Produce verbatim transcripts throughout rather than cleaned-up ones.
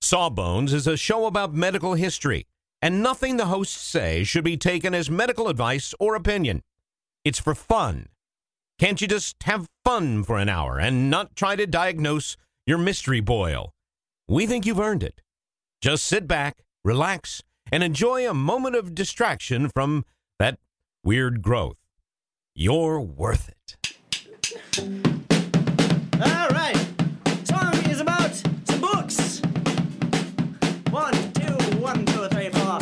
Sawbones is a show about medical history, and nothing the hosts say should be taken as medical advice or opinion. It's for fun. Can't you just have fun for an hour and not try to diagnose your mystery boil? We think you've earned it. Just sit back, relax, and enjoy a moment of distraction from that weird growth. You're worth it. All right. Song is about some books. One, two, one, two, three, four.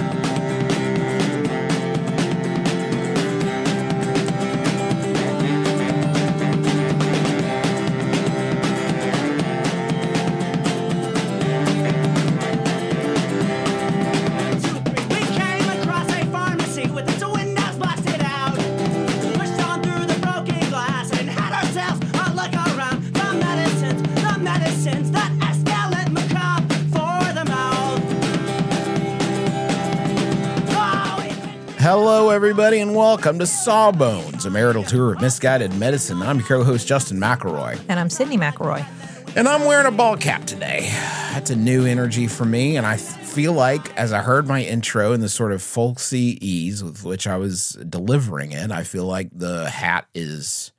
Hello, everybody, and welcome to Sawbones, a marital tour of misguided medicine. I'm your co-host, Justin McElroy. And I'm Sydney McElroy. And I'm wearing a ball cap today. That's a new energy for me, and I feel like, as I heard my intro and the sort of folksy ease with which I was delivering it, I feel like the hat is,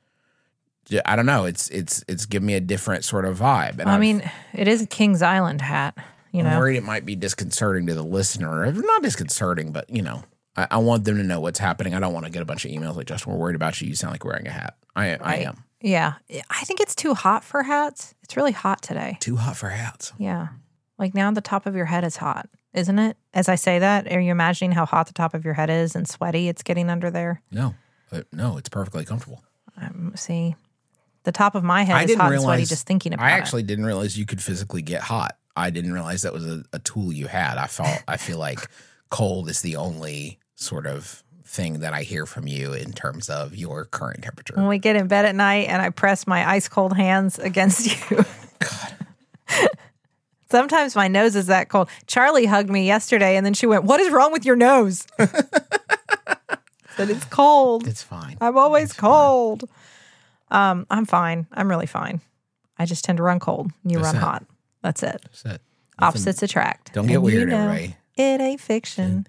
I don't know, it's it's it's giving me a different sort of vibe. And I I've, mean, it is a Kings Island hat, you know. I'm worried it might be disconcerting to the listener. Not disconcerting, but, you know. I want them to know what's happening. I don't want to get a bunch of emails like, Justin, we're worried about you. You sound like you're wearing a hat. I, I am. Yeah. I think it's too hot for hats. It's really hot today. Too hot for hats. Yeah. Like now the top of your head is hot, isn't it? As I say that, are you imagining how hot the top of your head is and sweaty it's getting under there? No. But no, it's perfectly comfortable. Um, see, the top of my head I is didn't hot realize, and sweaty just thinking about it. I actually it. didn't realize you could physically get hot. I didn't realize that was a, a tool you had. I felt I feel like cold is the only sort of thing that I hear from you in terms of your current temperature. When we get in bed at night and I press my ice cold hands against you. God. Sometimes my nose is that cold. Charlie hugged me yesterday and then she went, "What is wrong with your nose?" Said it's cold. It's fine. I'm always it's cold. Um, I'm fine. I'm really fine. I just tend to run cold. You That's run it. hot. That's it. That's it. Opposites attract. Don't get And weird, you know, everybody. It ain't fiction.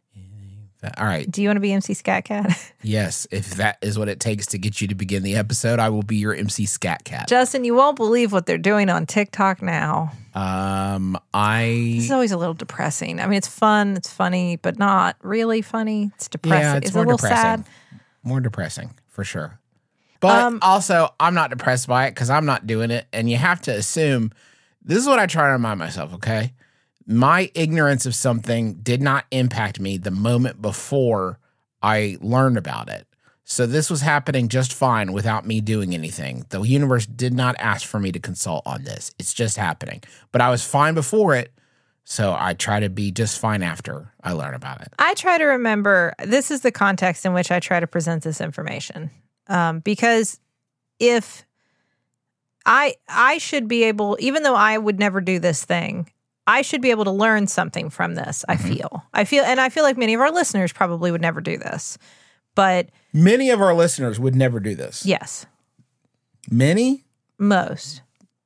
All right. Do you want to be M C Scat Cat? Yes. If that is what it takes to get you to begin the episode, I will be your M C Scat Cat. Justin, you won't believe what they're doing on TikTok now. Um, I. It's always a little depressing. I mean, it's fun, it's funny, but not really funny. It's depressing. Yeah, it's, it's more a little depressing. sad. More depressing, for sure. But Um, also, I'm not depressed by it because I'm not doing it. And you have to assume, this is what I try to remind myself, okay? My ignorance of something did not impact me the moment before I learned about it. So this was happening just fine without me doing anything. The universe did not ask for me to consult on this. It's just happening. But I was fine before it, so I try to be just fine after I learn about it. I try to remember, this is the context in which I try to present this information. Um, because if I I should be able, even though I would never do this thing, I should be able to learn something from this, I Mm-hmm. feel. I feel, and I feel like many of our listeners probably would never do this. But Many of our listeners would never do this. yes, Many? most.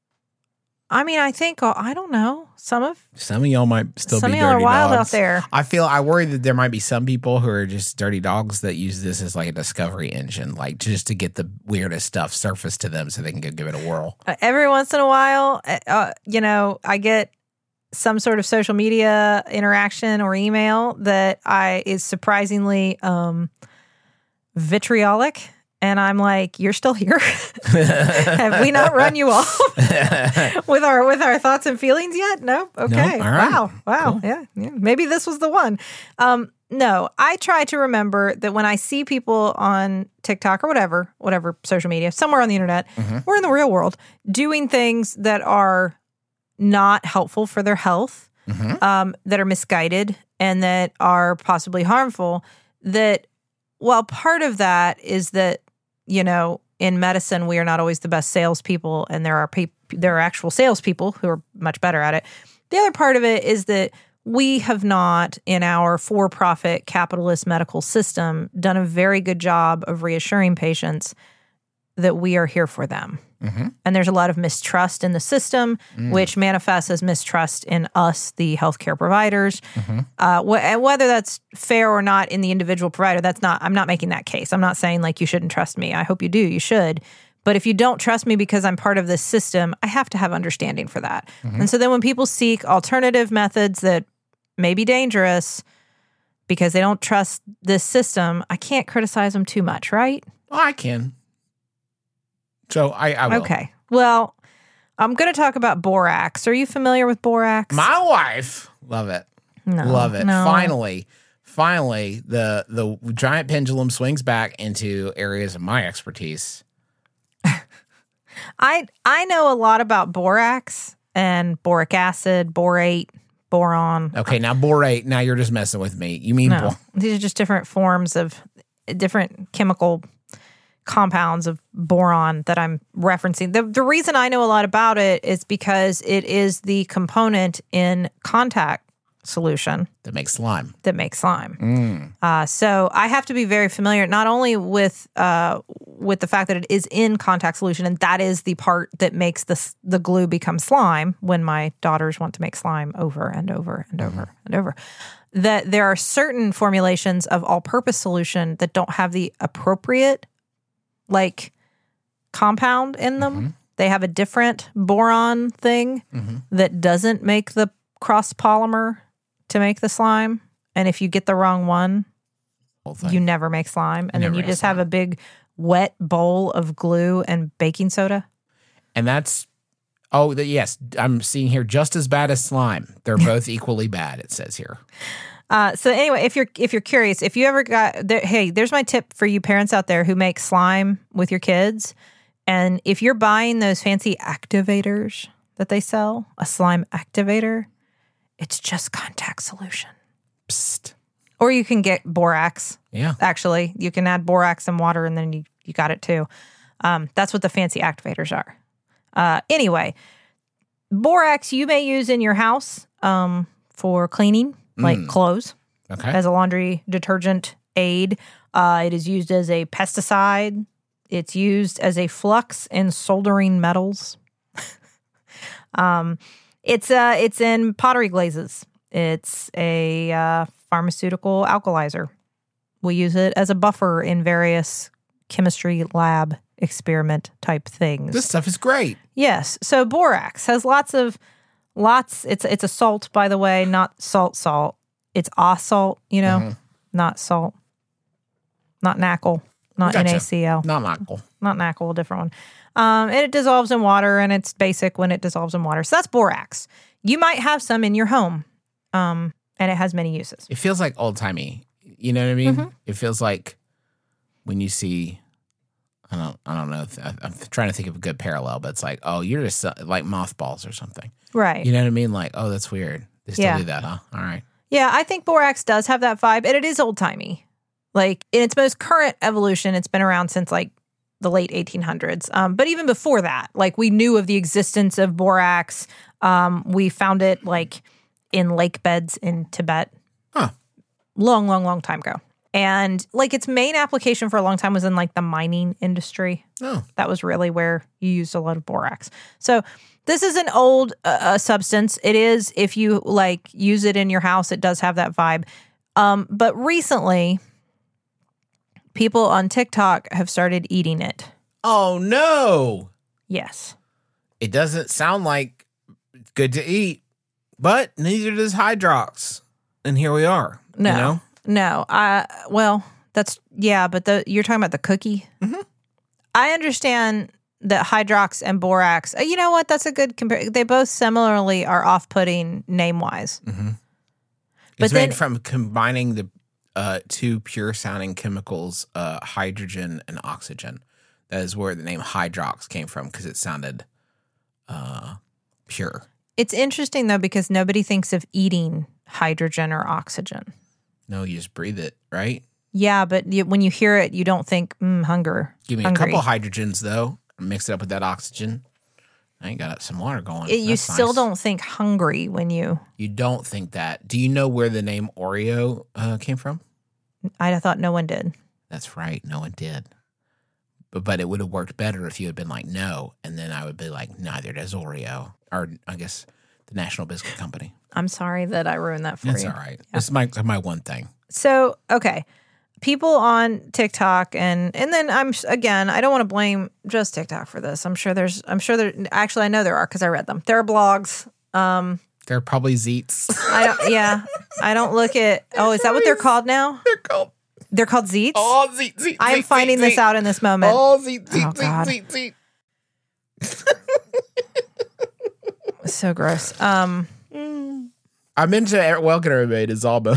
I mean, I think, uh, I don't know, some of, Some of y'all might still some be of y'all are dirty wild dogs. out there. I feel I worry that there might be some people who are just dirty dogs that use this as like a discovery engine, like just to get the weirdest stuff surfaced to them so they can go give it a whirl. Uh, every once in a while, uh, uh, you know, I get some sort of social media interaction or email that I is surprisingly um, vitriolic. And I'm like, you're still here? Have we not run you off with our with our thoughts and feelings yet? No? Okay. No? All right. Wow. Wow. Cool. Yeah, yeah. Maybe this was the one. Um, no, I try to remember that when I see people on TikTok or whatever, whatever social media, somewhere on the internet Mm-hmm. or in the real world, doing things that are not helpful for their health, Mm-hmm. um, that are misguided and that are possibly harmful, that while part of that is that, you know, in medicine, we are not always the best salespeople, and there are pe- there are actual salespeople who are much better at it. The other part of it is that we have not, in our for-profit capitalist medical system, done a very good job of reassuring patients that we are here for them. Mm-hmm. And there's a lot of mistrust in the system, Mm. which manifests as mistrust in us, the healthcare providers. Mm-hmm. Uh, wh- and whether that's fair or not in the individual provider, that's not, I'm not making that case. I'm not saying like you shouldn't trust me. I hope you do. You should. But if you don't trust me because I'm part of this system, I have to have understanding for that. Mm-hmm. And so then when people seek alternative methods that may be dangerous because they don't trust this system, I can't criticize them too much, right? Well, I can. So I, I will. Okay. Well, I'm going to talk about borax. Are you familiar with borax? My wife, love it. no, Love it. No. Finally, finally, the the giant pendulum swings back into areas of my expertise. I I know a lot about borax and boric acid, borate, boron. Okay, now borate. Now you're just messing with me. You mean No, bor- these are just different forms of different chemical compounds of boron that I'm referencing. The the reason I know a lot about it is because it is the component in contact solution that makes slime? that makes slime. Mm. Uh, so I have to be very familiar not only with uh, with the fact that it is in contact solution, and that is the part that makes the s- the glue become slime. When my daughters want to make slime over and over and over and over, that there are certain formulations of all-purpose solution that don't have the appropriate like compound in them. Mm-hmm. They have a different boron thing Mm-hmm. that doesn't make the cross polymer to make the slime. And if you get the wrong one, Whole thing. you never make slime. And Never then you make just have slime. a big wet bowl of glue and baking soda. and that's oh the, yes, I'm seeing here just as bad as slime. They're both equally bad. It says here. Uh, so anyway, if you're if you're curious, if you ever got there, hey, there's my tip for you parents out there who make slime with your kids. And if you're buying those fancy activators that they sell, a slime activator, it's just contact solution. Psst. Or you can get borax. Yeah. Actually, you can add borax and water, and then you, you got it too. Um, that's what the fancy activators are. Uh, anyway, borax you may use in your house um, for cleaning, like Mm. clothes, Okay. as a laundry detergent aid. Uh, it is used as a pesticide. It's used as a flux in soldering metals. um, it's uh, it's in pottery glazes. It's a uh, pharmaceutical alkalizer. We use it as a buffer in various chemistry lab experiment type things. This stuff is great. Yes. So borax has lots of lots. It's it's a salt, by the way, not salt salt. It's a salt, you know, Mhm. not salt, not NaCl, not Gotcha. NaCl, Not Michael. not NaCl, a different one. Um, and it dissolves in water, and it's basic when it dissolves in water. So that's borax. You might have some in your home, um, and it has many uses. It feels like old timey. You know what I mean? Mhm. It feels like when you see. I don't. I don't know. If, I- I'm trying to think of a good parallel, but it's like, oh, you're just uh, like mothballs or something. Right. You know what I mean? Like, oh, that's weird. They still Yeah. do that, huh? All right. Yeah, I think borax does have that vibe, and it is old timey. Like in its most current evolution, it's been around since like the late eighteen hundreds. Um, but even before that, like we knew of the existence of borax. Um, we found it like in lake beds in Tibet. Huh. Long, long, long time ago. And like its main application for a long time was in like the mining industry. Oh, That was really where you used a lot of borax. So this is an old uh, uh, substance. It is, if you like use it in your house, it does have that vibe. Um, but recently, people on TikTok have started eating it. oh no! Yes. It doesn't sound like it's good to eat, but neither does Hydrox. And here we are. No. You know? No. Uh, well, that's, yeah, but the you're talking about the cookie? Mhm. I understand that hydrox and borax, uh, you know what? That's a good compare. They both similarly are off-putting name-wise. Mm-hmm. But It's then- made from combining the uh, two pure-sounding chemicals, uh, hydrogen and oxygen. That is where the name Hydrox came from, because it sounded uh, pure. It's interesting, though, because nobody thinks of eating hydrogen or oxygen. No, you just breathe it, right? Yeah, but you, when you hear it, you don't think, mm, hunger. Give me hungry. a couple hydrogens, though. Mix it up with that oxygen. I ain't got some water going. It, you That's still nice. don't think hungry when you, You don't think that. Do you know where the name Oreo uh, came from? I thought no one did. That's right. No one did. but, but it would have worked better if you had been like, no. And then I would be like, neither does Oreo. Or I guess the National Biscuit Company. I'm sorry that I ruined that for That's you. all right. It's my, my one thing. So, okay. People on TikTok and and then I'm again, I don't want to blame just TikTok for this. I'm sure there's I'm sure there actually I know there are because I read them. There are blogs. Um They're probably Zeets. I don't yeah. I don't look at oh, is that what they're called now? They're called They're called Zeets? Oh, Zeet, Zeet. I'm Zeet, finding Zeet, this Zeet. out in this moment. Oh, Zeet, Zeet, Oh, God. Zeet, Zeet, Zeet. So gross. Um I mentioned Welcome Everybody to Zalbo.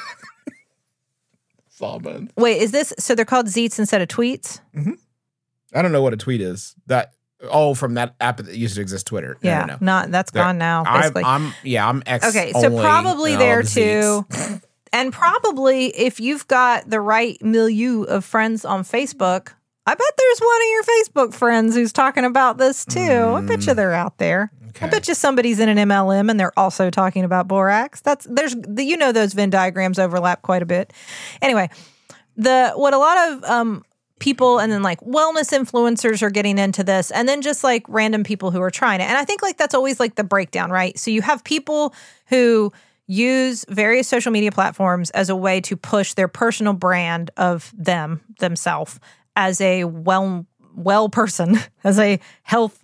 Sawbones. wait, is this so they're called Zeets instead of tweets? I don't know what a tweet is. That oh, from that app that used to exist, Twitter. No, Yeah. no, no. Not that's They're- gone now, I'm, basically. I'm yeah, I'm ex. Okay, so only probably in all there the too. Zeets. And probably if you've got the right milieu of friends on Facebook, I bet there's one of your Facebook friends who's talking about this too. I bet you they're out there. I Okay. bet you somebody's in an M L M and they're also talking about borax. That's there's the, you know those Venn diagrams overlap quite a bit. Anyway, the what a lot of um people and then like wellness influencers are getting into this and then just like random people who are trying it. And I think like that's always like the breakdown, right? So you have people who use various social media platforms as a way to push their personal brand of them themselves as a well well person, as a health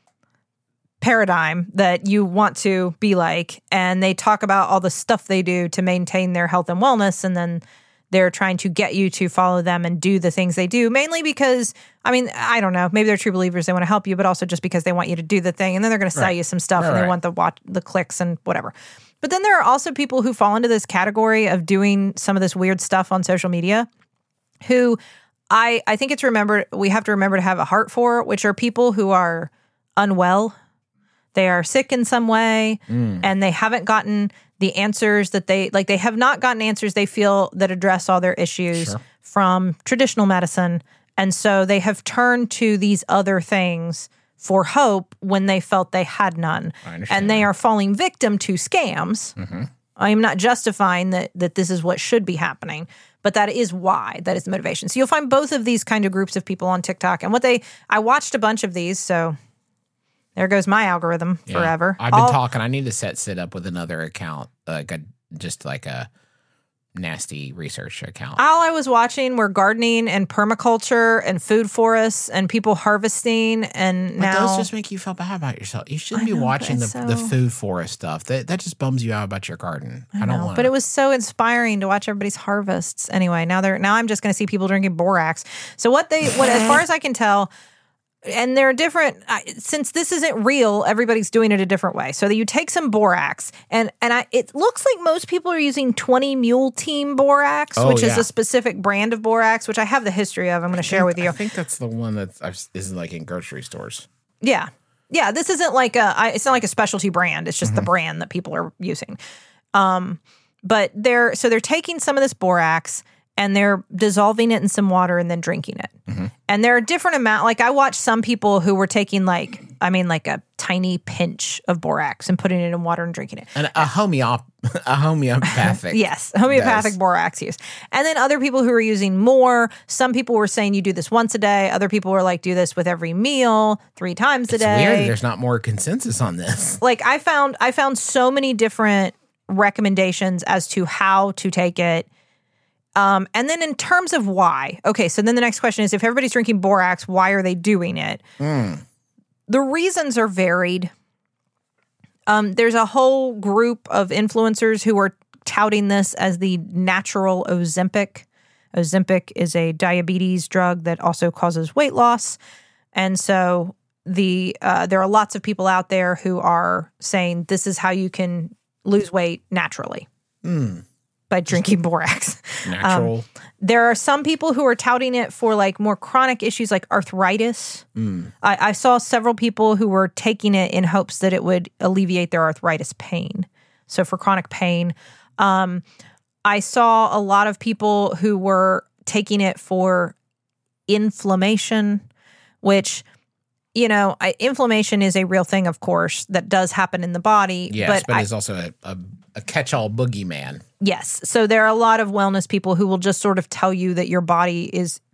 paradigm that you want to be like, and they talk about all the stuff they do to maintain their health and wellness, and then they're trying to get you to follow them and do the things they do, mainly because, I mean, I don't know, maybe they're true believers, they want to help you, but also just because they want you to do the thing, and then they're going to sell Right. you some stuff, Right, and they right. want the watch, the clicks and whatever. But then there are also people who fall into this category of doing some of this weird stuff on social media who I, I think it's remembered, we have to remember to have a heart for, which are people who are unwell. They are sick in some way and they haven't gotten the answers that they, like they have not gotten answers they feel that address all their issues Sure. from traditional medicine. And so they have turned to these other things for hope when they felt they had none. I understand And they that. are falling victim to scams. I am not justifying that that this is what should be happening, but that is why, that is the motivation. So you'll find both of these kind of groups of people on TikTok. And what they, I watched a bunch of these, so there goes my algorithm Yeah. forever. I've been All- talking. I need to set Sid up with another account, like a just like a nasty research account. All I was watching were gardening and permaculture and food forests and people harvesting. And But now those just make you feel bad about yourself. You shouldn't I be know, but watching the, it's the so- food forest stuff. That that just bums you out about your garden. I, I don't know, want. but it was so inspiring to watch everybody's harvests. Anyway, now they're now I'm just going to see people drinking borax. So what they, what as far as I can tell, and there are different. Uh, since this isn't real, everybody's doing it a different way. So that you take some borax, and and I, it looks like most people are using twenty Mule Team borax, Oh, which is yeah. a specific brand of borax, which I have the history of. I'm going to share with you. I think that's the one that I've, is like in grocery stores. Yeah. Yeah. This isn't like a, I, it's not like a specialty brand. It's just the brand that people are using. Um, but they're, so they're taking some of this borax and they're dissolving it in some water and then drinking it. And there are different amount, like I watched some people who were taking like, I mean, like a tiny pinch of borax and putting it in water and drinking it. And a homeop, a homeopathic. Yes, homeopathic does. borax use. And then other people who are using more. Some people were saying you do this once a day. Other people were like, do this with every meal, three times a It's day. weird. There's not more consensus on this. Like I found, I found so many different recommendations as to how to take it. Um, and then in terms of why, okay, so then the next question is, if everybody's drinking borax, why are they doing it? The reasons are varied. Um, there's a whole group of influencers who are touting this as the natural Ozempic. Ozempic is a diabetes drug that also causes weight loss. And so the uh, there are lots of people out there who are saying this is how you can lose weight naturally by drinking borax. Natural. There are some people who are touting it for like more chronic issues like arthritis. I, I saw several people who were taking it in hopes that it would alleviate their arthritis pain. So for chronic pain. Um, I saw a lot of people who were taking it for inflammation, which, you know, I, inflammation is a real thing, of course, that does happen in the body. yes, but, but, I, it's also a, a, a catch-all boogeyman. Yes. So there are a lot of wellness people who will just sort of tell you that your body is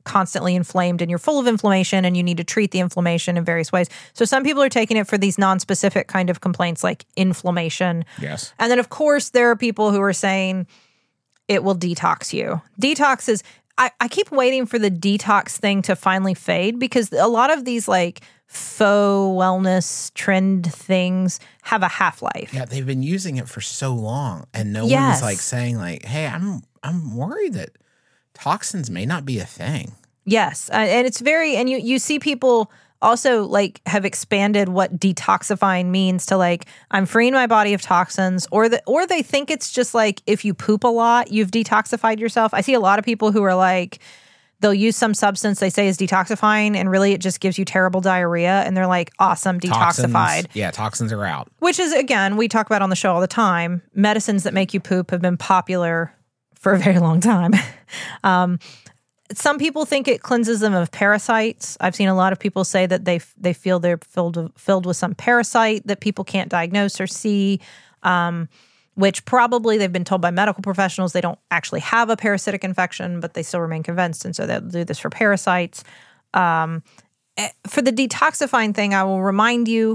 constantly inflamed and you're full of inflammation and you need to treat the inflammation in various ways. So some people are taking it for these non-specific kind of complaints like inflammation. Yes. And then, of course, there are people who are saying it will detox you. Detox is, I, I keep waiting for the detox thing to finally fade because a lot of these like faux wellness trend things have a half-life. Yeah, they've been using it for so long and no Yes. one's like saying like, hey, I'm I'm worried that toxins may not be a thing. Yes. Uh, and it's very, and you, you see people also like have expanded what detoxifying means to like, I'm freeing my body of toxins, or the, or they think it's just like, if you poop a lot, you've detoxified yourself. I see a lot of people who are like, they'll use some substance they say is detoxifying and really it just gives you terrible diarrhea. And they're like, awesome, detoxified. Toxins, yeah, toxins are out. Which is, again, we talk about on the show all the time. Medicines that make you poop have been popular for a very long time. um, some people think it cleanses them of parasites. I've seen a lot of people say that they they feel they're filled filled with some parasite that people can't diagnose or see, um, which probably they've been told by medical professionals they don't actually have a parasitic infection, but they still remain convinced, and so they'll do this for parasites. Um, for the detoxifying thing, I will remind you,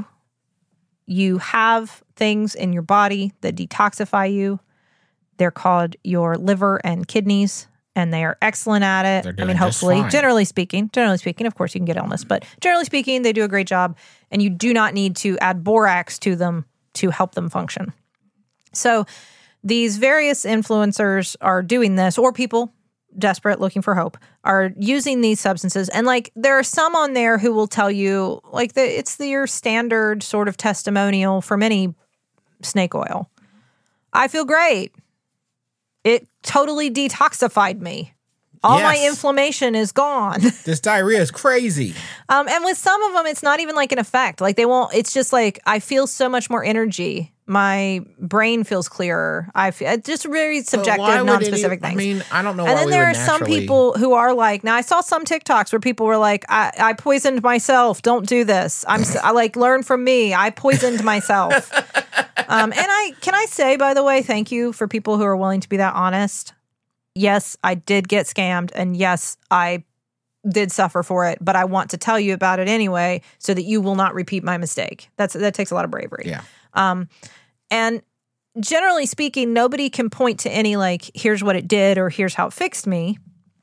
you have things in your body that detoxify you. They're called your liver and kidneys, and they are excellent at it. They're I doing mean, just hopefully, fine. generally speaking, generally speaking, of course you can get illness, but generally speaking, they do a great job, and you do not need to add borax to them to help them function. So these various influencers are doing this, or people desperate, looking for hope, are using these substances. And like, there are some on there who will tell you, like, the, it's the, your standard sort of testimonial from any snake oil. I feel great. It totally detoxified me. All my Yes. inflammation is gone. This diarrhea is crazy. Um, and with some of them, it's not even like an effect. Like they won't, it's just like, I feel so much more energy. My brain feels clearer. I feel, it's just very subjective, why would non-specific any- things. I mean, I don't know And why then we there are would some naturally- people who are like, now I saw some TikToks where people were like, I, I poisoned myself. Don't do this. I'm, s- I like, learn from me. I poisoned myself. um, and I, can I say, by the way, thank you for people who are willing to be that honest. Yes, I did get scammed, and yes, I did suffer for it, but I want to tell you about it anyway so that you will not repeat my mistake. That's that takes a lot of bravery. Yeah. Um, and generally speaking, nobody can point to any like, here's what it did or here's how it fixed me.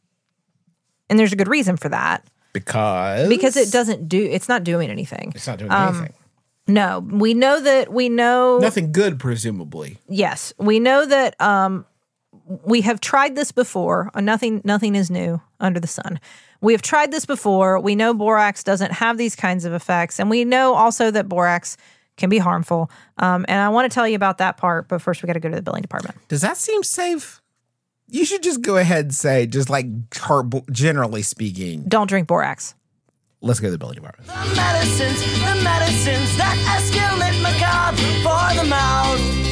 And there's a good reason for that. Because Because it doesn't do, it's not doing anything. It's not doing Um, anything. No, we know that, we know. Nothing good, presumably. Yes, we know that um, we have tried this before. Uh, nothing, nothing is new under the sun. We have tried this before. We know borax doesn't have these kinds of effects, and we know also that borax can be harmful. Um, and I want to tell you about that part, but first we got to go to the billing department. Does that seem safe? You should just go ahead and say, just like her- generally speaking, Don't drink borax. let's go to the billing department. The medicines, the medicines that escalate macabre for the mouth.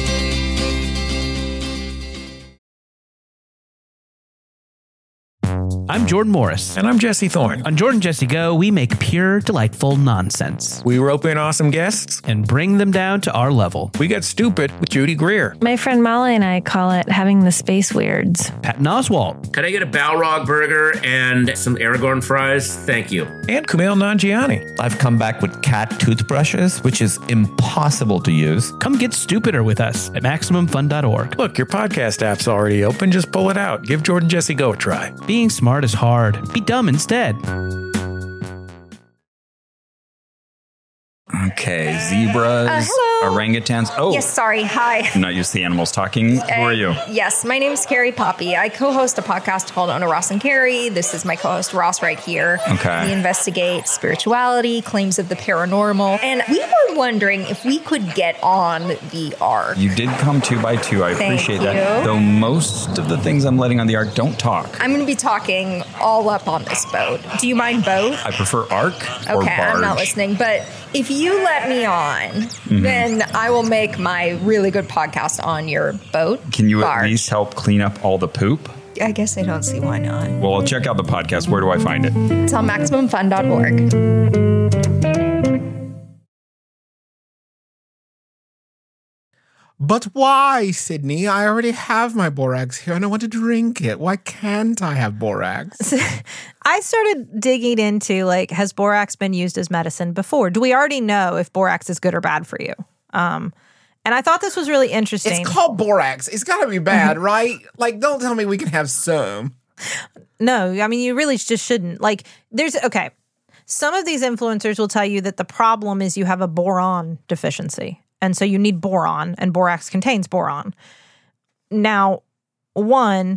I'm Jordan Morris. And I'm Jesse Thorne. On Jordan Jesse Go, we make pure, delightful nonsense We rope in awesome guests. and bring them down to our level. We get stupid with Judy Greer. My friend Molly and I call it having the space weirds. Patton Oswalt, Could I get a Balrog burger and some Aragorn fries? Thank you. And Kumail Nanjiani. I've come back with cat toothbrushes, which is impossible to use. come get stupider with us at Maximum Fun dot org. Look, your podcast app's already open. Just pull it out. Give Jordan Jesse Go a try. Being smart is hard. Be dumb instead. Okay, zebras, Uh, hello. orangutans. Oh, Yes, sorry. Hi. I'm not used to the animals talking. Who are you? Uh, yes, my name's Carrie Poppy. I co-host a podcast called Ona Ross and Carrie. This is my co-host Ross right here. Okay. We investigate spirituality, claims of the paranormal, and we were wondering if we could get on the ark. You did come two by two. I Thank appreciate that. you. Though most of the things I'm letting on the ark don't talk. I'm going to be talking all up on this boat. Do you mind both? I prefer ark or Okay, barge. I'm not listening, but if you let me on, Mm-hmm. then I will make my really good podcast on your boat. Can you barge. at least help clean up all the poop? I guess I don't see why not. Well, I'll check out the podcast. Where do I find it? It's on Maximum Fun dot org. But why, Sydney? I already have my borax here and I want to drink it. Why can't I have borax? I started digging into, like, has borax been used as medicine before? Do we already know if borax is good or bad for you? Um, and I thought this was really interesting. It's called borax. It's got to be bad, right? Like, don't tell me we can have some. No, I mean, you really just shouldn't. Like, there's, okay, some of these influencers will tell you that the problem is you have a boron deficiency. And so you need boron, and borax contains boron. Now, one,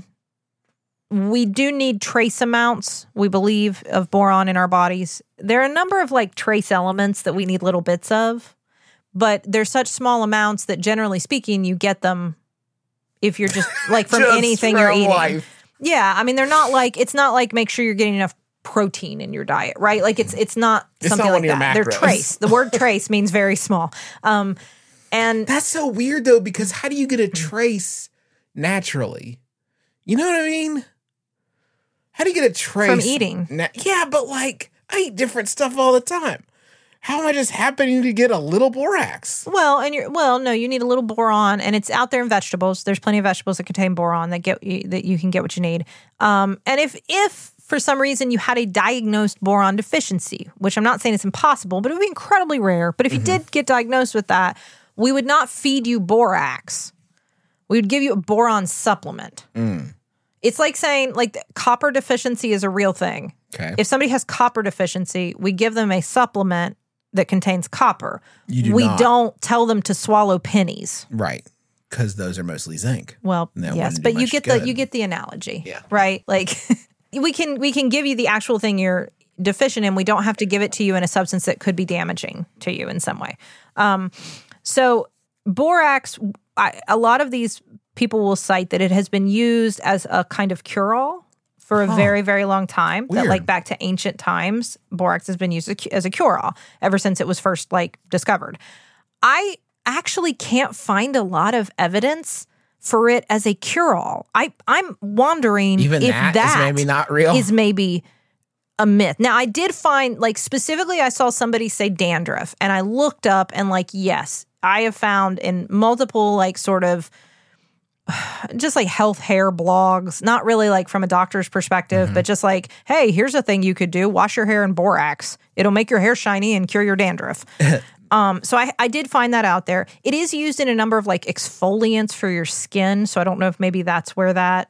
we do need trace amounts, we believe, of boron in our bodies. There are a number of, like, trace elements that we need little bits of, but they're such small amounts that, generally speaking, you get them if you're just, like, from Just anything from you're eating. life. Yeah, I mean, they're not like, it's not like make sure you're getting enough protein in your diet, right? Like, it's it's not It's something not one like of your that. They're macros. trace. The word trace means very small. Um, and That's so weird, though, because how do you get a trace naturally? You know what I mean? How do you get a trace? From eating. Na- yeah, but, like, I eat different stuff all the time. How am I just happening to get a little borax? Well, and you're well, no, you need a little boron, and it's out there in vegetables. There's plenty of vegetables that contain boron that get you, that you can get what you need. Um, and if if for some reason you had a diagnosed boron deficiency, which I'm not saying it's impossible, but it would be incredibly rare. But if you did get diagnosed with that, we would not feed you borax. We would give you a boron supplement. Mm. It's like saying, like, the copper deficiency is a real thing. Okay. If somebody has copper deficiency, we give them a supplement that contains copper. You do we not. don't tell them to swallow pennies. Right. Because those are mostly zinc. Well, And that yes, wouldn't do but you much get good. the you get the analogy. Yeah. Right? Like we can we can give you the actual thing you're deficient in. We don't have to give it to you in a substance that could be damaging to you in some way. Um, so borax, I, a lot of these people will cite that it has been used as a kind of cure-all for a Huh. very, very long time. That, Weird. like, back to ancient times, borax has been used as a cure-all ever since it was first, like, discovered. I actually can't find a lot of evidence for it as a cure-all. I, I'm wondering Even if that is that maybe not real? is maybe a myth. Now, I did find, like, specifically, I saw somebody say dandruff, and I looked up and, like, yes, I have found in multiple, like, sort of just like health hair blogs, not really like from a doctor's perspective, Mm-hmm. but just like, hey, here's a thing you could do. Wash your hair in borax. It'll make your hair shiny and cure your dandruff. um, so I, I did find that out there. It is used in a number of like exfoliants for your skin. So I don't know if maybe that's where that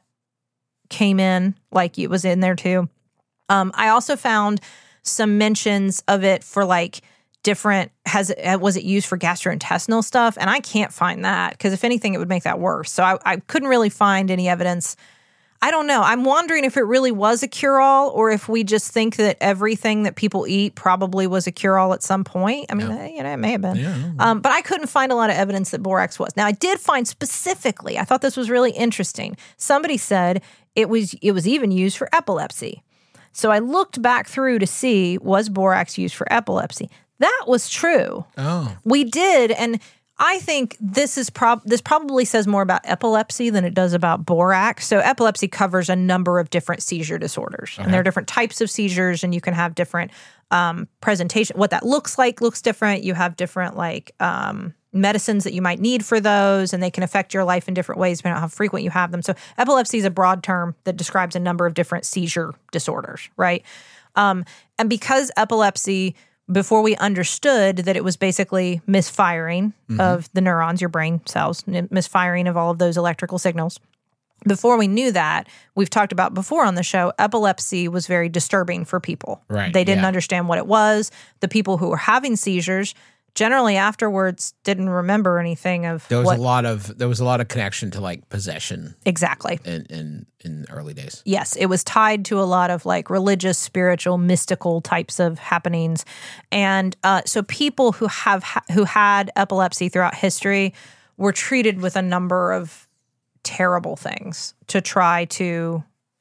came in, like it was in there too. Um, I also found some mentions of it for like different, has it, was it used for gastrointestinal stuff? And I can't find that because if anything, it would make that worse. So I, I couldn't really find any evidence. I don't know. I'm wondering if it really was a cure-all or if we just think that everything that people eat probably was a cure-all at some point. I mean, Yeah. you know, it may have been. Yeah. Um, but I couldn't find a lot of evidence that borax was. Now, I did find specifically, I thought this was really interesting. Somebody said it was it was even used for epilepsy. So I looked back through to see, was borax used for epilepsy? That was true. Oh. We did, and I think this is prob this probably says more about epilepsy than it does about borax. So epilepsy covers a number of different seizure disorders, Okay. and there are different types of seizures, and you can have different um, presentation. What that looks like looks different. You have different like um, medicines that you might need for those, and they can affect your life in different ways depending on how frequent you have them. So epilepsy is a broad term that describes a number of different seizure disorders, right? Um, and because epilepsy, before we understood that it was basically misfiring Mhm. of the neurons, your brain cells, n- misfiring of all of those electrical signals. Before we knew that, we've talked about before on the show, epilepsy was very disturbing for people. Right, They didn't yeah. understand what it was. The people who were having seizures generally afterwards didn't remember anything of There was what a lot of there was a lot of connection to like possession exactly. in in, in the early days. Yes, it was tied to a lot of like religious, spiritual, mystical types of happenings, and uh, so people who have ha- who had epilepsy throughout history were treated with a number of terrible things to try to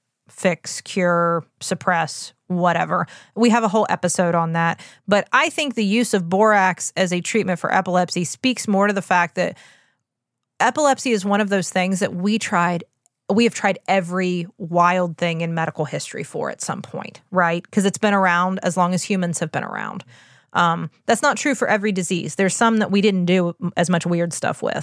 fix, cure, suppress, whatever. We have a whole episode on that, but I think the use of borax as a treatment for epilepsy speaks more to the fact that epilepsy is one of those things that we tried we have tried every wild thing in medical history for at some point, right? Because it's been around as long as humans have been around. Um, that's not true for every disease. There's some that we didn't do as much weird stuff with.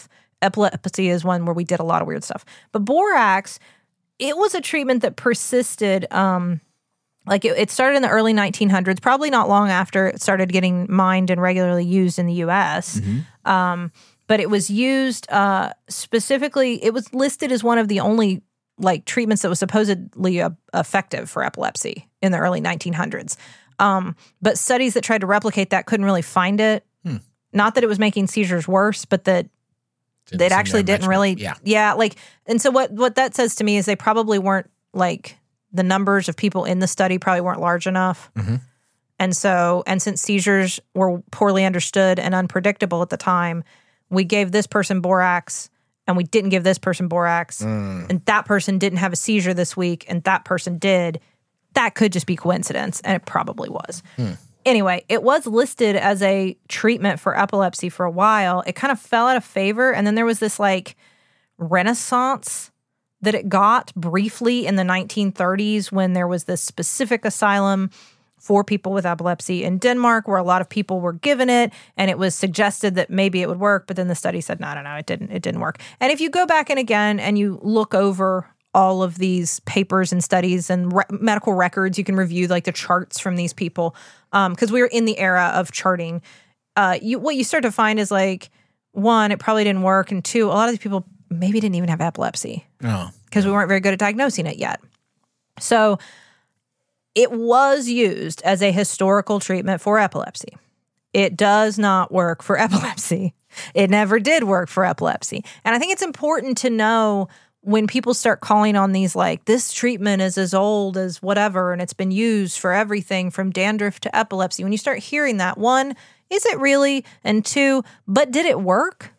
epilepsy is one where we did a lot of weird stuff. But borax, it was a treatment that persisted. Um, like it, it started in the early nineteen hundreds, probably not long after it started getting mined and regularly used in the U S. Mm-hmm. Um, but it was used uh, specifically, it was listed as one of the only like treatments that was supposedly uh, effective for epilepsy in the early nineteen hundreds. Um, but studies that tried to replicate that couldn't really find it. Hmm. Not that it was making seizures worse, but that Didn't it actually didn't really, yeah. yeah, like, and so what, what that says to me is they probably weren't, like, the numbers of people in the study probably weren't large enough. Mm-hmm. And so, and since seizures were poorly understood and unpredictable at the time, we gave this person borax and we didn't give this person borax. Mm. And that person didn't have a seizure this week and that person did. That could just be coincidence, and it probably was. Mm. Anyway, it was listed as a treatment for epilepsy for a while. It kind of fell out of favor, and then there was this like renaissance that it got briefly in the nineteen thirties when there was this specific asylum for people with epilepsy in Denmark where a lot of people were given it, and it was suggested that maybe it would work, but then the study said, no, no, no, it didn't, it didn't work. And if you go back in again and you look over all of these papers and studies and re- medical records, you can review like the charts from these people, because um, we were in the era of charting. Uh, you, what you start to find is like, one, it probably didn't work, and two, a lot of these people maybe didn't even have epilepsy because oh, yeah. we weren't very good at diagnosing it yet. So it was used as a historical treatment for epilepsy. It does not work for epilepsy. It never did work for epilepsy. And I think it's important to know when people start calling on these, like, this treatment is as old as whatever, and it's been used for everything from dandruff to epilepsy. When you start hearing that, one, is it really? And two, but did it work?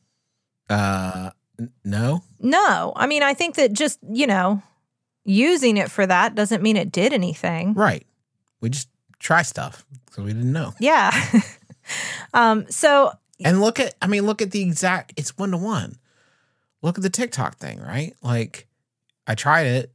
Uh, n- no. No. I mean, I think that just, you know, using it for that doesn't mean it did anything. Right. We just try stuff because we didn't know. Yeah. um. So. And look at, I mean, look at the exact, it's one to one. Look at the TikTok thing, right? Like, I tried it.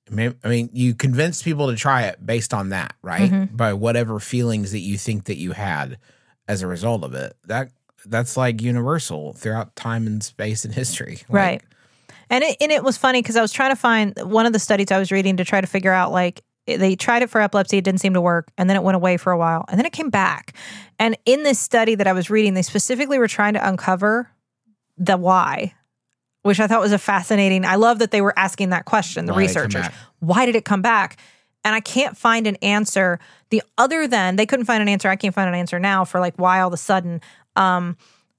I mean, you convinced people to try it based on that, right? Mm-hmm. By whatever feelings that you think that you had as a result of it. That that's like universal throughout time and space and history, like, right? And it and it was funny because I was trying to find one of the studies I was reading to try to figure out, like, they tried it for epilepsy, it didn't seem to work, and then it went away for a while, and then it came back. And in this study that I was reading, they specifically were trying to uncover the why, which I thought was a fascinating. I love that they were asking that question, the why researchers. Why did it come back? And I can't find an answer. The other than, they couldn't find an answer, I can't find an answer now for like why all of a sudden um,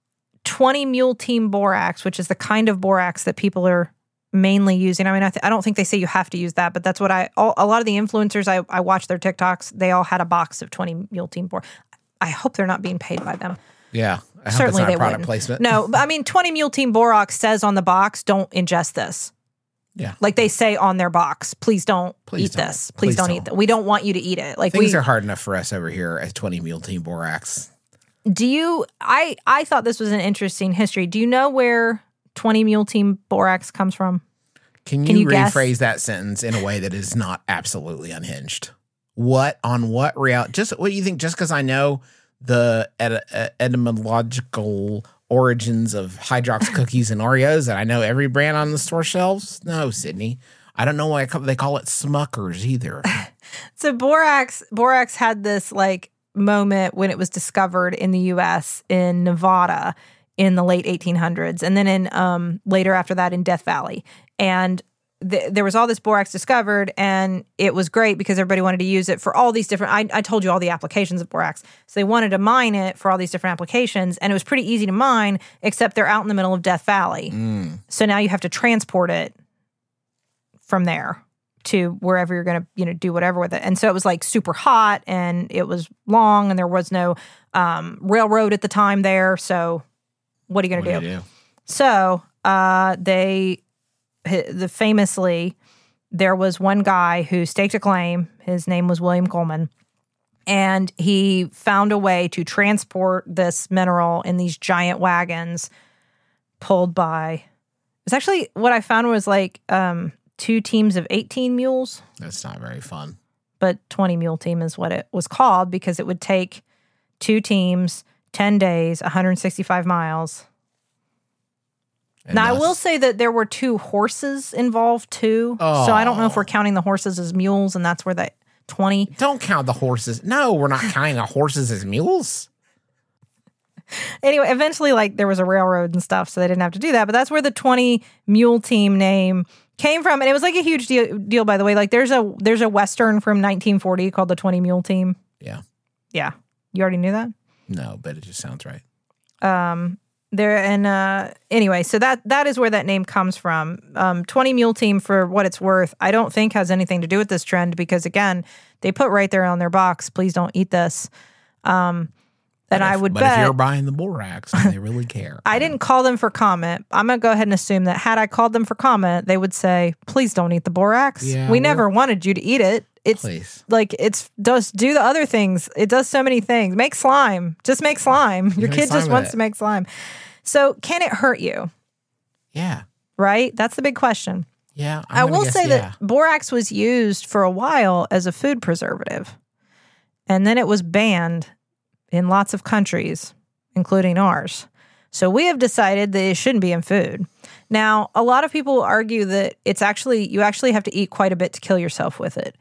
twenty mule team borax, which is the kind of borax that people are mainly using. I mean, I, th- I don't think they say you have to use that, but that's what I, all, a lot of the influencers, I, I watch their TikToks, they all had a box of twenty mule team borax. I hope they're not being paid by them. Yeah. I hope Certainly it's not they product wouldn't. placement. No, but I mean, twenty mule team borax says on the box, don't ingest this. Yeah. Like they say on their box, please don't Please eat don't. this. Please, Please don't, don't. eat that. We don't want you to eat it. Like Things we, are hard enough for us over here at twenty mule team borax. Do you, I, I thought this was an interesting history. Do you know where twenty mule team borax comes from? Can you, Can you rephrase guess? that sentence in a way that is not absolutely unhinged? What, on what real, just what do you think, just because I know the et- etymological origins of Hydrox cookies and Oreos, and I know every brand on the store shelves? No, Sydney. I don't know why they call it Smuckers either. So borax, borax had this like moment when it was discovered in the U S in Nevada in the late eighteen hundreds, and then in um, later after that in Death Valley. And th- there was all this borax discovered, and it was great because everybody wanted to use it for all these different, I, I told you all the applications of borax. So they wanted to mine it for all these different applications, and it was pretty easy to mine, except they're out in the middle of Death Valley. Mm. So now you have to transport it from there to wherever you're going to, you know, do whatever with it. And so it was like super hot, and it was long, and there was no um, railroad at the time there. So what are you going to do? do? So uh, they, the famously, there was one guy who staked a claim. His name was William Coleman. And he found a way to transport this mineral in these giant wagons pulled by, it was actually, what I found was like um, two teams of eighteen mules. That's not very fun. But twenty mule team is what it was called because it would take two teams, ten days, one hundred sixty-five miles And now, thus- I will say that there were two horses involved too. So I don't know if we're counting the horses as mules, and that's where that twenty. Don't count the horses. No, we're not counting the horses as mules. Anyway, eventually, like, there was a railroad and stuff, so they didn't have to do that. But that's where the twenty mule team name came from, and it was like a huge deal. Deal, by the way. Like, there's a there's a western from nineteen forty called the twenty mule team. Yeah. Yeah, you already knew that. No, but it just sounds right. Um, there and uh, anyway, so that that is where that name comes from. Um, twenty mule team, for what it's worth, I don't think has anything to do with this trend because again, they put right there on their box, "Please don't eat this." Um, and if, I would but bet if you're buying the borax, then they really care. I didn't call them for comment. I'm gonna go ahead and assume that had I called them for comment, they would say, "Please don't eat the borax. Yeah, we we're- never wanted you to eat it. It's Please. like it's does do the other things. It does so many things. Make slime. Just make slime. Your Make kid slime just with wants it. to make slime. So can it hurt you? Yeah. Right? That's the big question. Yeah. I'm I gonna will guess say yeah. that borax was used for a while as a food preservative. And then it was banned in lots of countries, including ours. So we have decided that it shouldn't be in food. Now, a lot of people argue that it's actually, you actually have to eat quite a bit to kill yourself with it.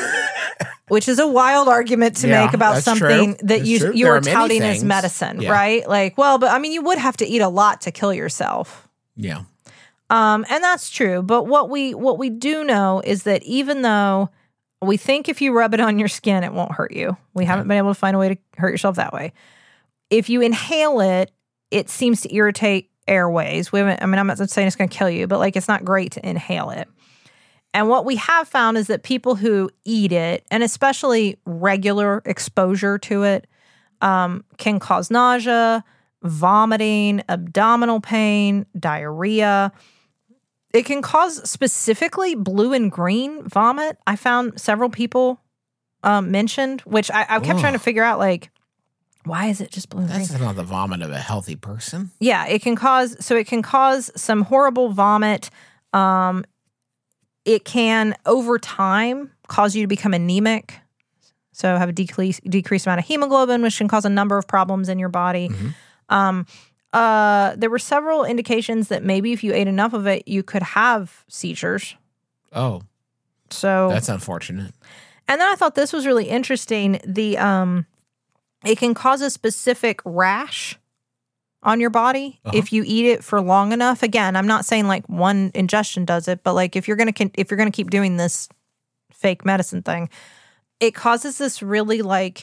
Which is a wild argument to Yeah, make about that's something true. that That's you true. you There are are many touting as things. medicine, Yeah. right? Like, well, but I mean, you would have to eat a lot to kill yourself. Yeah. Um, and that's true. But what we what we do know is that even though we think if you rub it on your skin, it won't hurt you, we haven't been able to find a way to hurt yourself that way. If you inhale it, it seems to irritate airways. We haven't, I mean, I'm not saying it's going to kill you, but like it's not great to inhale it. And what we have found is that people who eat it, and especially regular exposure to it, um, can cause nausea, vomiting, abdominal pain, diarrhea. It can cause specifically blue and green vomit. I found several people um, mentioned, which I, I kept Ugh. trying to figure out, like, why is it just blue and green? That's not the vomit of a healthy person. Yeah, it can cause, so it can cause some horrible vomit. Um, it can, over time, cause you to become anemic. So have a decrease, decreased amount of hemoglobin, which can cause a number of problems in your body. Mm-hmm. Um, uh, there were several indications that maybe if you ate enough of it, you could have seizures. Oh, So that's unfortunate. and then I thought this was really interesting. The um, it can cause a specific rash on your body Uh-huh. if you eat it for long enough. Again, I'm not saying like one ingestion does it, but like if you're gonna con- if you're gonna keep doing this fake medicine thing, it causes this really like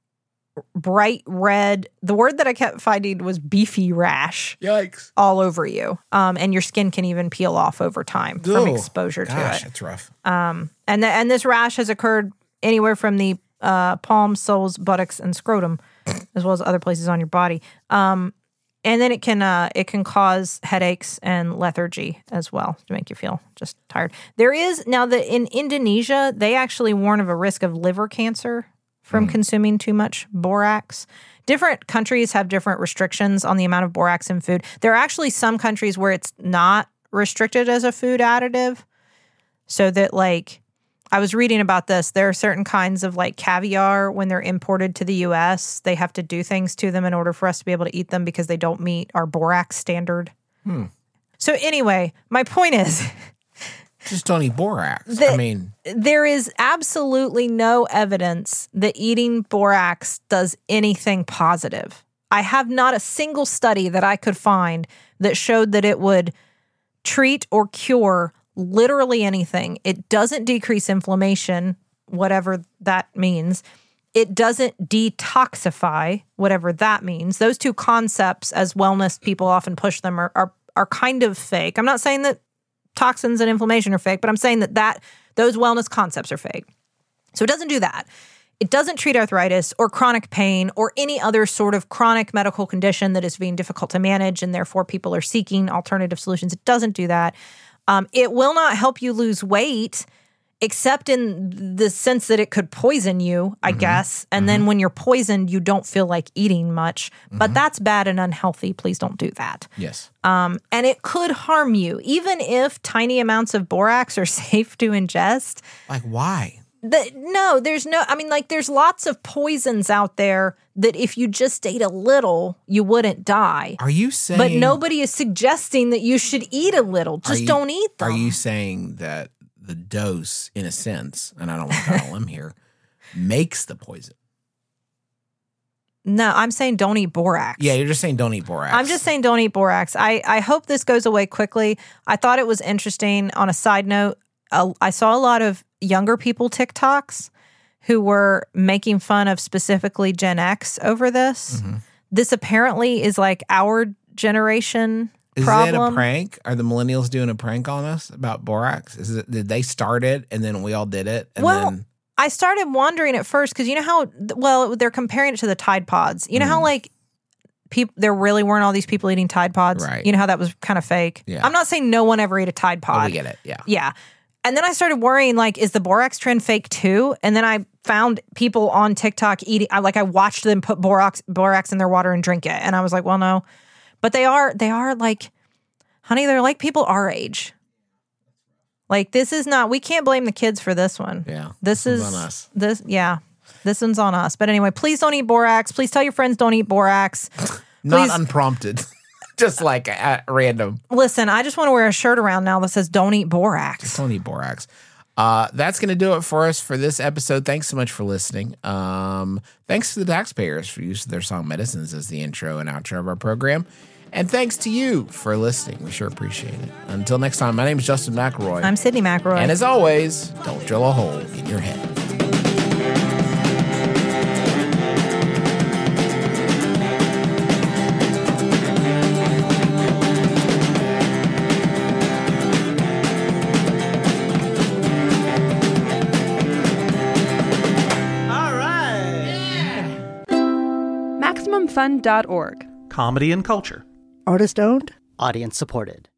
bright red. The word that I kept finding was beefy rash. Yikes! All over you, um, and your skin can even peel off over time from Ew. exposure Gosh, to it. that's rough. Um, and the, and this rash has occurred anywhere from the uh, palms, soles, buttocks, and scrotum, as well as other places on your body. Um, and then it can uh, it can cause headaches and lethargy as well to make you feel just tired. There is now that in Indonesia they actually warn of a risk of liver cancer from consuming too much borax. Different countries have different restrictions on the amount of borax in food. There are actually some countries where it's not restricted as a food additive. So that, like, I was reading about this. There are certain kinds of, like, caviar, when they're imported to the U S, they have to do things to them in order for us to be able to eat them because they don't meet our borax standard. Hmm. So anyway, my point is... Just don't eat borax. The- I mean, there is absolutely no evidence that eating borax does anything positive. I have not a single study that I could find that showed that it would treat or cure literally anything. It doesn't decrease inflammation, whatever that means. It doesn't detoxify, whatever that means. Those two concepts, as wellness people often push them, are are, are kind of fake. I'm not saying that toxins and inflammation are fake, but I'm saying that, that those wellness concepts are fake. So it doesn't do that. It doesn't treat arthritis or chronic pain or any other sort of chronic medical condition that is being difficult to manage and therefore people are seeking alternative solutions. It doesn't do that. Um, it will not help you lose weight except in the sense that it could poison you, I mm-hmm. guess. And mm-hmm. then when you're poisoned, you don't feel like eating much. Mm-hmm. But that's bad and unhealthy. Please don't do that. Yes. Um, and it could harm you, even if tiny amounts of borax are safe to ingest. Like, why? The, no, there's no, I mean, like, there's lots of poisons out there that if you just ate a little, you wouldn't die. Are you saying? But nobody is suggesting that you should eat a little. Just you, don't eat them. Are you saying that the dose, in a sense, and I don't want to go on a limb here, makes the poison? No, I'm saying don't eat borax. Yeah, you're just saying don't eat borax. I'm just saying don't eat borax. I, I hope this goes away quickly. I thought it was interesting. On a side note, uh, I saw a lot of younger people TikToks who were making fun of specifically Gen X over this. Mm-hmm. This apparently is like our generation is problem. Is it a prank? Are the millennials doing a prank on us about borax? Is it, did they start it and then we all did it? And well, then... I started wondering at first because you know how, well, they're comparing it to the Tide Pods. You know mm. how like people, there really weren't all these people eating Tide Pods? Right. You know how that was kind of fake? Yeah. I'm not saying no one ever ate a Tide Pod. Oh, we get it. Yeah. Yeah. And then I started worrying, like, is the borax trend fake too? And then I found people on TikTok eating, I, like I watched them put borax borax in their water and drink it. And I was like, well, no. But they are, they are like, honey, they're like people our age. Like, this is not, we can't blame the kids for this one. Yeah. This, this is, on us. This, yeah. This one's on us. But anyway, please don't eat borax. Please tell your friends don't eat borax. Not unprompted. Just like at random. Listen, I just want to wear a shirt around now that says don't eat borax. Just don't eat borax. Uh, that's going to do it for us for this episode. Thanks so much for listening. Um, thanks to the taxpayers for use of their song Medicines as the intro and outro of our program. And thanks to you for listening. We sure appreciate it. Until next time, my name is Justin McElroy. I'm Sydney McElroy. And as always, don't drill a hole in your head. All right. Maximum Fun dot org. Comedy and culture. Artist owned. Audience supported.